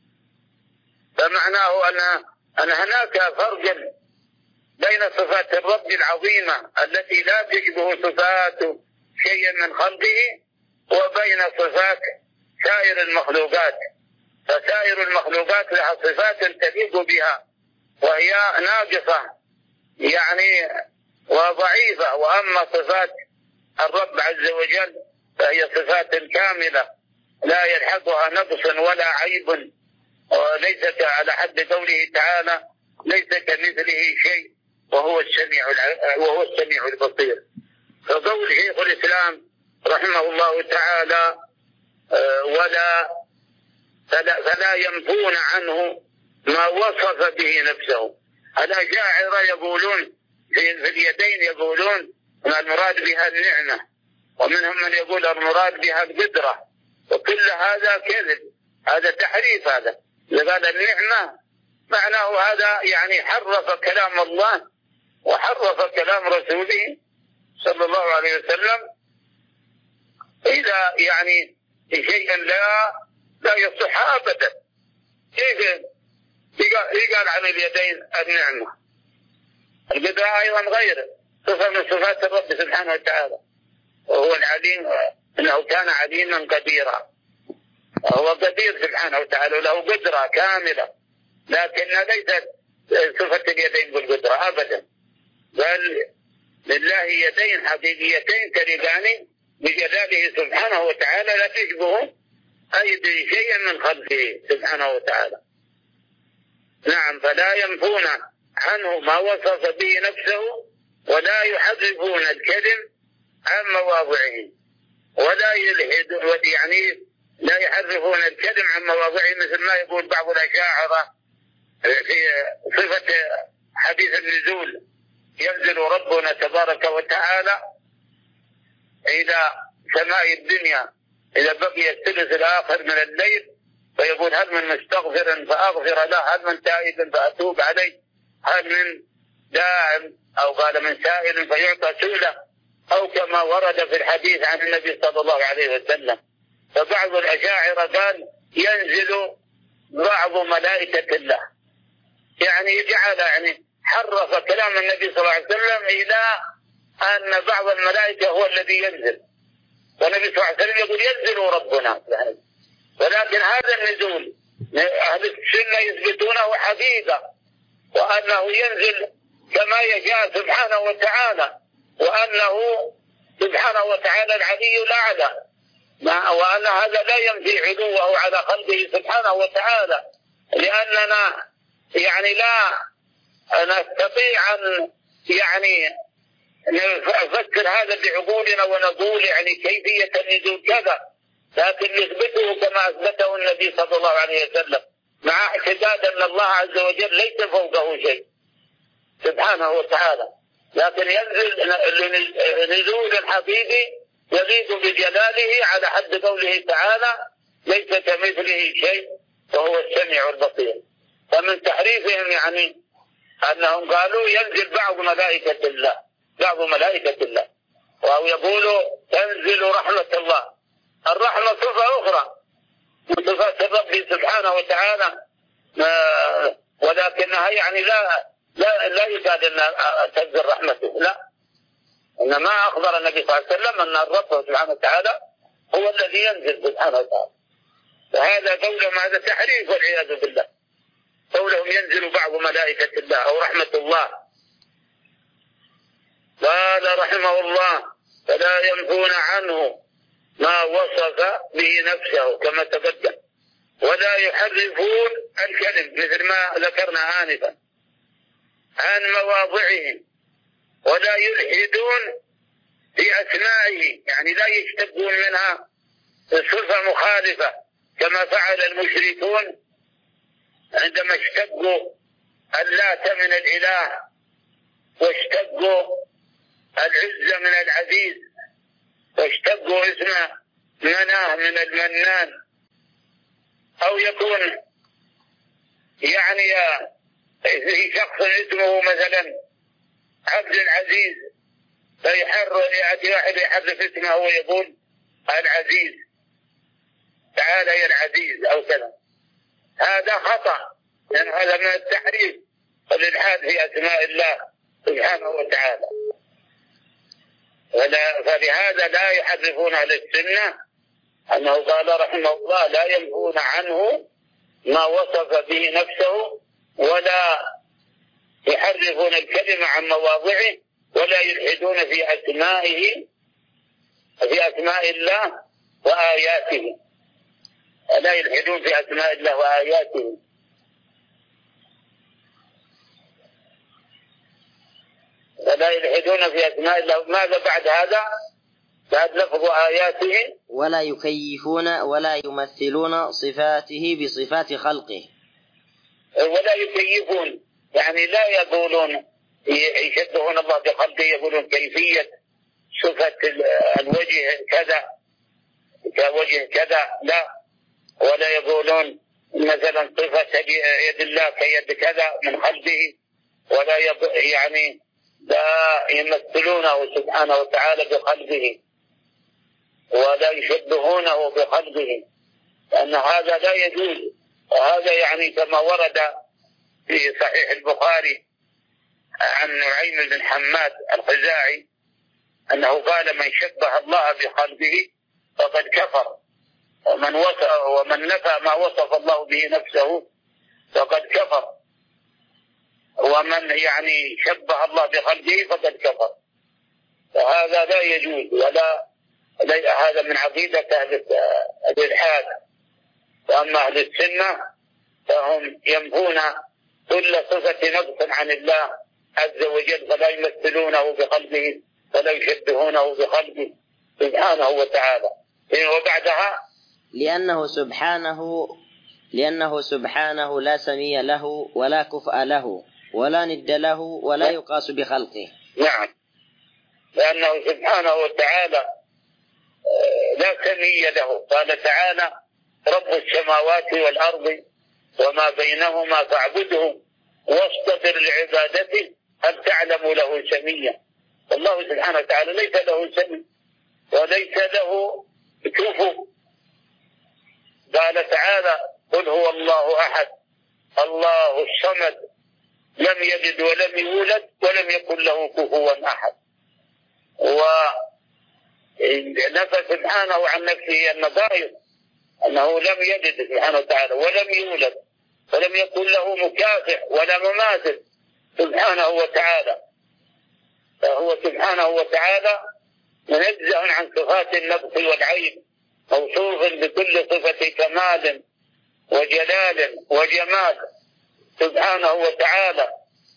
فمعناه أن أن هناك فرق بين صفات الرب العظيمة التي لا تشبه صفات شيء من خلقه وبين صفات سائر المخلوقات. فسائر المخلوقات لها صفات تليق بها وهي ناقصة يعني وضعيفة، وأما صفات الرب عز وجل فهي صفات كاملة لا يلحقها نقص ولا عيب، وليست على حد قوله تعالى: ليس كمثله شيء وهو السميع وهو السميع البصير. فقول شيخ الإسلام رحمه الله تعالى: ولا فلا, فلا ينفون عنه ما وصف به نفسه. الأشاعرة يقولون في اليدين يقولون أن المراد بها النعمة، ومنهم من يقول المراد بها القدرة، وكل هذا كذب، هذا تحريف. هذا إذا قال النعمة معناه هذا يعني حرف كلام الله وحرف كلام رسوله صلى الله عليه وسلم. إذا يعني شيئا لا لا يصح أبدا. كيف يقال عن اليدين النعمة؟ القدرة أيضا غيره صفة من صفات الرب سبحانه وتعالى، وهو العليم، إنه كان عليما قديرا. هو قدير سبحانه وتعالى وله قدرة كاملة، لكن ليست صفة اليدين بالقدرة أبدا، بل لله يدين حقيقيتين تليقان بجلاله سبحانه وتعالى لا تشبه أيدي شيئا من خلقه سبحانه وتعالى. نعم، فلا ينفون عنه ما وصف به نفسه ولا يحرفون الكلم عن مواضعه ولا يلحدون، يعني لا يحرفون الكلم عن مواضعه، مثل ما يقول بعض الأشاعرة في صفة حديث النزول: ينزل ربنا تبارك وتعالى إلى سماء الدنيا إذا بقي الثلث الآخر من الليل فيقول: هل من مستغفر فأغفر له، هل من تائب فأتوب عليه، هل من داع أو قال من سائل فيعطى سؤله، أو كما ورد في الحديث عن النبي صلى الله عليه وسلم. فبعض الأشاعرة قال: ينزل بعض ملائكة الله، يعني جعل يعني حرف كلام النبي صلى الله عليه وسلم إلى أن بعض الملائكة هو الذي ينزل، والنبي صلى الله عليه وسلم يقول: ينزل ربنا. ولكن هذا النزول أهل السنة يثبتونه حقيقة، وأنه ينزل كما يشاء سبحانه وتعالى، وأنه سبحانه وتعالى العلي الأعلى، وأن هذا لا ينفي علوه على خلقه سبحانه وتعالى، لأننا يعني لا نستطيع أن يعني نفكر هذا بعقولنا ونقول يعني كيفية النزول كذا، لكن نثبته كما أثبته النبي صلى الله عليه وسلم، مع اعتقاد أن الله عز وجل ليس فوقه شيء سبحانه وتعالى، لكن ينزل نزول حقيقي يليق بجلاله على حد قوله تعالى: ليس كمثله شيء وهو السميع البصير. فمن تحريفهم يعني أنهم قالوا ينزل بعض ملائكة الله بعض ملائكة الله أو يقولوا تنزل رحمة الله. الرحمة صفة أخرى من صفات الرب سبحانه وتعالى، ولكنها يعني لا لا لا يكاد أن تنزل رحمته، لا، إنما أخبر النبي صلى الله عليه وسلم أن الرب سبحانه وتعالى هو الذي ينزل سبحانه وتعالى. فهذا قولهم هذا تحريف والعياذ بالله، قولهم ينزل بعض ملائكة الله أو رحمة الله. قال رحمه الله: فلا ينفون عنه ما وصف به نفسه كما تقدم، ولا يحرفون الكلم مثل ما ذكرنا آنفا عن مواضعه، ولا يلحدون في أسمائه، يعني لا يشتقون منها صفة مخالفة كما فعل المشركون عندما اشتقوا اللات من الإله واشتقوا العزة من العزيز واشتقوا اسم مناه من المنان، أو يكون يعني في شخص اسمه مثلا عبد العزيز فيحر يأتي واحد يحرف اسمه ويقول العزيز، تعالى يا العزيز أو كذا، هذا خطأ، لأن يعني هذا من التحريف والإلحاد في أسماء الله سبحانه وتعالى. فلهذا لا يحرفون أهل السنة أنه قال رحمه الله: لا ينفون عنه ما وصف به نفسه، ولا يحرفون الكلمة عن مواضعه، ولا يلحدون في أسمائه في أسماء الله وآياته، لا يلحدون في أسماء الله وآياته. ولا يلحدون في أسماء الله. ماذا بعد هذا؟ بعد لفظ آياته: ولا يكيفون ولا يمثلون صفاته بصفات خلقه. ولا يكيفون يعني لا يقولون يشبهون الله بخلقه، يقولون كيفية صفة الوجه كذا كوجه كذا، لا، ولا يقولون مثلا صفة يد الله كيد كذا من خلقه، ولا يعني لا يمثلونه سبحانه وتعالى بخلقه، ولا يشبهونه بخلقه، لأن هذا لا يجوز. وهذا يعني كما ورد في صحيح البخاري عن نعيم بن حماد الخزاعي أنه قال: من شبه الله بخلقه فقد كفر، ومن وصف ومن نفى ما وصف الله به نفسه فقد كفر، ومن يعني شبه الله بخلقه فقد كفر. فهذا لا يجوز، ولا هذا من عقيدة أهل الإلحاد. وأما أهل السنة فهم ينفون كل صفة نقص عن الله عز وجل، فلا يمثلونه بخلقه ولا يشبهونه بخلقه سبحانه وتعالى. وبعدها لأنه سبحانه لأنه سبحانه لا سمي له ولا كفء له ولا ند له ولا يقاس بخلقه. نعم، لأنه سبحانه وتعالى لا سمي له. قال تعالى: رب السماوات والأرض وما بينهما فاعبده واصطبر لعبادته هل تعلم له سميا. الله سبحانه وتعالى ليس له سمي وليس له كفء. قال تعالى: قل هو الله أحد الله الصمد لم يلد ولم يولد ولم يكن له كفوا أحد. ونفى سبحانه عن نفسه النظائر أنه لم يلد سبحانه وتعالى ولم يولد ولم يكن له مكافئ ولا مماثل سبحانه وتعالى. فهو سبحانه وتعالى منزه عن صفات النقص والعيب، موصوف بكل صفة كمال وجلال وجمال سبحانه وتعالى.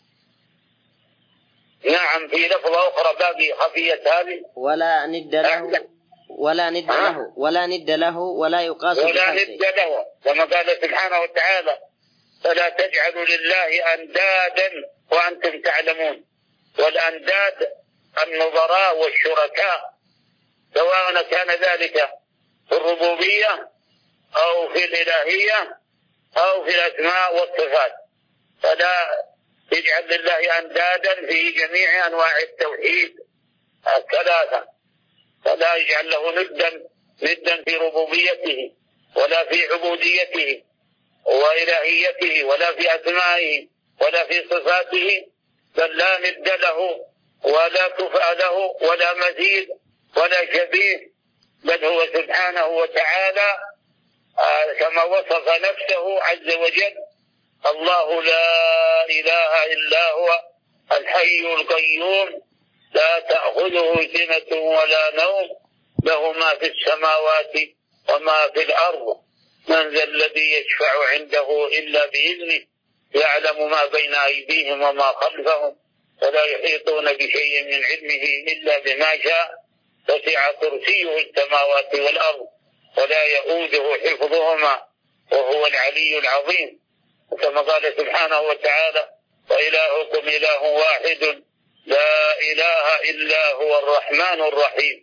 نعم، في لفظة أخرى باقي خفية هذه: ولا ند له ولا ند له ولا ند له ولا يقاس ولا ند له، كما قال سبحانه وتعالى: فلا تجعلوا لله أندادا وأنتم تعلمون. والأنداد النظراء والشركاء، سواء كان ذلك في الربوبية أو في الإلهية أو في الأسماء والصفات. فلا يجعل لله أندادا في جميع أنواع التوحيد الثلاثة. فلا يجعل له ندا ندا في ربوبيته ولا في عبوديته وإلهيته ولا في أسمائه ولا في صفاته، بل لا ند له ولا كفء له ولا مثيل ولا شبيه، بل هو سبحانه وتعالى كما وصف نفسه عز وجل: الله لا إله إلا هو الحي القيوم لا تأخذه سنة ولا نوم له ما في السماوات وما في الأرض من ذا الذي يشفع عنده إلا بإذنه يعلم ما بين أيديهم وما خلفهم ولا يحيطون بشيء من علمه إلا بما شاء وسع كرسيه السماوات والأرض ولا يؤوده حفظهما وهو العلي العظيم. كما قال سبحانه وتعالى: وإلهكم إله واحد لا إله إلا هو الرحمن الرحيم.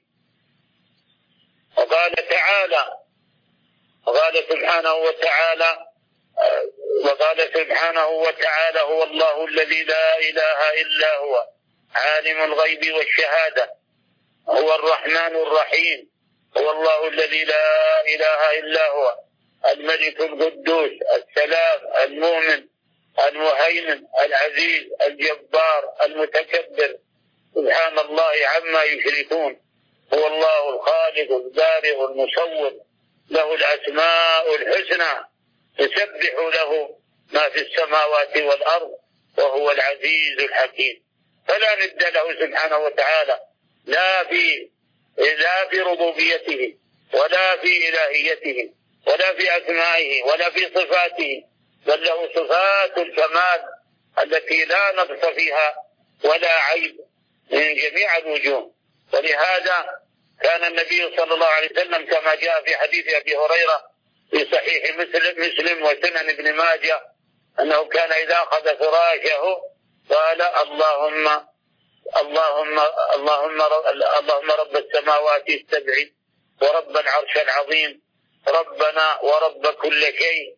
وقال تعالى وقال سبحانه وتعالى وقال سبحانه وتعالى: هو الله الذي لا إله إلا هو عالم الغيب والشهادة هو الرحمن الرحيم. هو الله الذي لا إله إلا هو الملك القدوس السلام المؤمن المهيمن العزيز الجبار المتكبر سبحان الله عما يشركون. هو الله الخالق البارئ المصور له الأسماء الحسنى يسبح له ما في السماوات والأرض وهو العزيز الحكيم. فلا ند له سبحانه وتعالى لا في لا في ربوبيته ولا في إلهيته ولا في أسمائه ولا في صفاته، بل له صفات الكمال التي لا نقص فيها ولا عيب من جميع الوجوه. ولهذا كان النبي صلى الله عليه وسلم كما جاء في حديث أبي هريرة في صحيح مسلم, مسلم وسنن ابن ماجه أنه كان إذا أخذ فراشه قال: اللهم اللهم اللهم اللهم رب السماوات السبع ورب العرش العظيم ربنا ورب كل شيء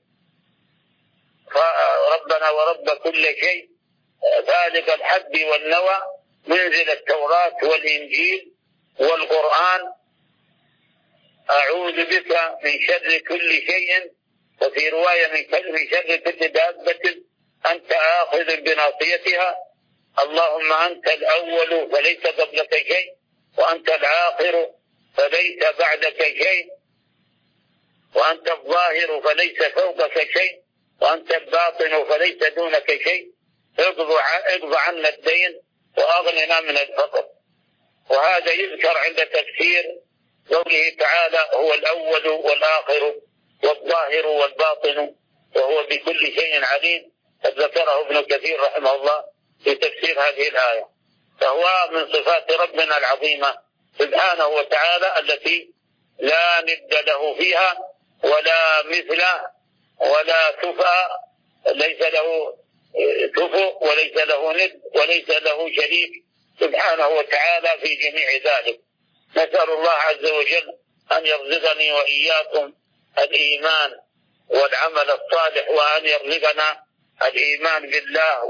ربنا ورب كل شيء فالق الحب والنوى منزل التوراة والإنجيل والقرآن أعوذ بك من شر كل شيء، وفي رواية من شر كل دابة أنت آخذ بناصيتها. اللهم أنت الأول فليس قبلك شيء وأنت الآخر فليس بعدك شيء وأنت الظاهر فليس فوقك شيء وأنت الباطن فليس دونك شيء. اقض عنا الدين وأغننا من الفقر. وهذا يذكر عند تفسير قوله تعالى هو الأول والآخر والظاهر والباطن وهو بكل شيء عليم، قد ذكره ابن كثير رحمه الله في تفسير هذه الآية. فهو من صفات ربنا العظيمة سبحانه وتعالى التي لا ند له فيها ولا مثل ولا كفء، ليس له كفء وليس له ند وليس له شريك سبحانه وتعالى في جميع ذلك. نسأل الله عز وجل أن يرزقني وإياكم الإيمان والعمل الصالح، وأن يرزقنا الإيمان بالله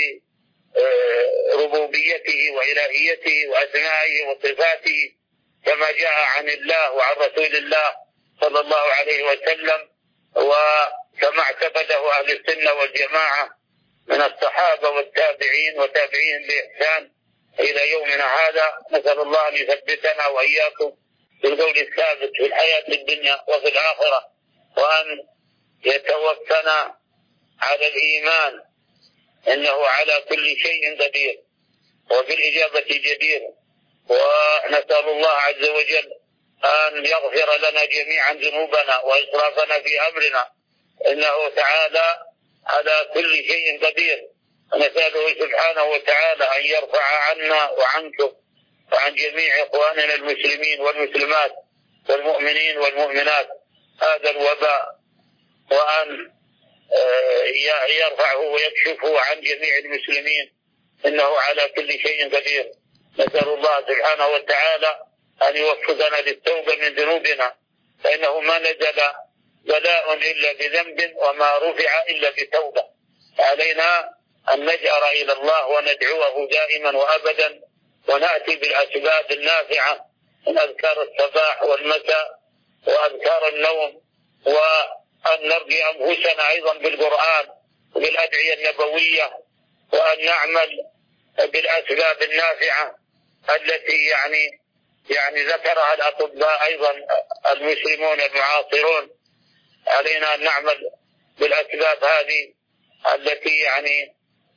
وبربوبيته وإلهيته وأسمائه وصفاته كما جاء عن الله وعن رسول الله صلى الله عليه وسلم، وكما اعتقده أهل السنة والجماعة من الصحابة والتابعين وتابعين بإحسان إلى يومنا هذا. نسأل الله أن يثبتنا وإياكم بالقول الثابت في الحياة الدنيا وفي الآخرة، وأن يتوفنا على الإيمان، إنه على كل شيء قدير وبالإجابة جدير. ونسأل الله عز وجل أن يغفر لنا جميعا ذنوبنا وإسرافنا في أمرنا، إنه تعالى على كل شيء قدير. ونسأله سبحانه وتعالى أن يرفع عنا وعنكم وعن جميع إخواننا المسلمين والمسلمات والمؤمنين والمؤمنات هذا الوباء، وأن يرفعه ويكشفه عن جميع المسلمين، إنه على كل شيء قدير. نسأل الله سبحانه وتعالى أن يوفقنا للتوبة من ذنوبنا، فإنه ما نزل بلاء إلا بذنب وما رفع إلا بتوبة. علينا أن نجأر إلى الله وندعوه دائما وأبدا، ونأتي بالأسباب النافعة من أذكار الصباح والمساء وأذكار النوم، وأن نرجي أنفسنا أيضا بالقرآن وبالأدعية النبوية، وأن نعمل بالأسباب النافعة التي يعني يعني ذكرها الأطباء أيضا المسلمون المعاصرون. علينا أن نعمل بالأسباب هذه التي يعني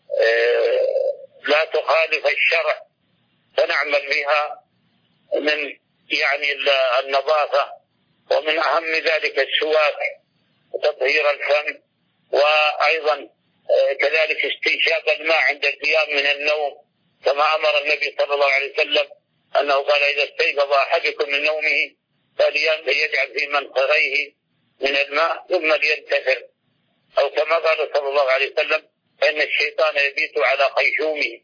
لا تخالف الشرع، فنعمل بها من يعني النظافة، ومن أهم ذلك السواك وتطهير الفم، وأيضا كذلك استنشاق الماء عند القيام من النوم، كما أمر النبي صلى الله عليه وسلم أنه قال إذا استيقظ أحدكم من نومه فليجعل في منخريه من الماء ثم لينتثر، أو كما قال صلى الله عليه وسلم فإن الشيطان يبيت على خيشومه.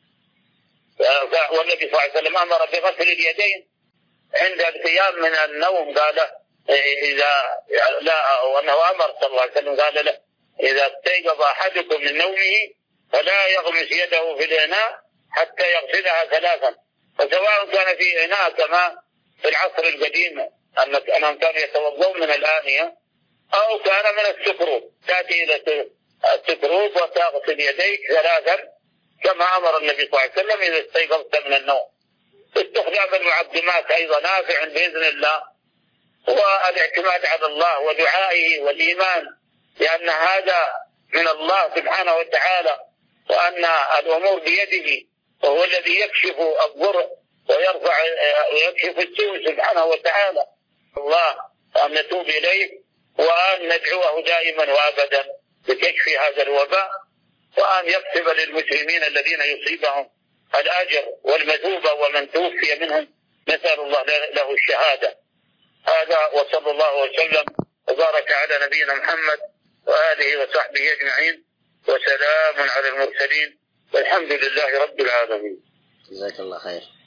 والنبي صلى الله عليه وسلم أمر بغسل اليدين عند القيام من النوم، قال إذا لا، وأنه أمر صلى الله عليه وسلم قال له إذا استيقظ أحدكم من نومه فلا يغمس يده في الإناء حتى يغسلها ثلاثا، وسواء كان في إناء كما في العصر القديم أنهم كانوا يتوضؤون من الآنية، أو كان من السكروب، تأتي إلى السكروب وتغسل يديك ثلاثا كما أمر النبي صلى الله عليه وسلم إذا استيقظت من النوم. استخدام المعقمات أيضا نافع بإذن الله، والاعتماد على الله ودعائه والإيمان لأن هذا من الله سبحانه وتعالى، وأن الأمور بيده، وهو الذي يكشف الضر ويرفع ويكشف السوء سبحانه وتعالى. الله أن نتوب إليه وأن ندعوه دائما وأبدا بكشف هذا الوباء، وأن يكتب للمسلمين الذين يصيبهم الأجر والمثوبة، ومن توفي منهم نسأل الله له الشهادة. هذا وصلى الله وسلم وبارك على نبينا محمد وآله وصحبه أجمعين، وسلام على المرسلين والحمد لله رب العالمين. جزاك الله خير.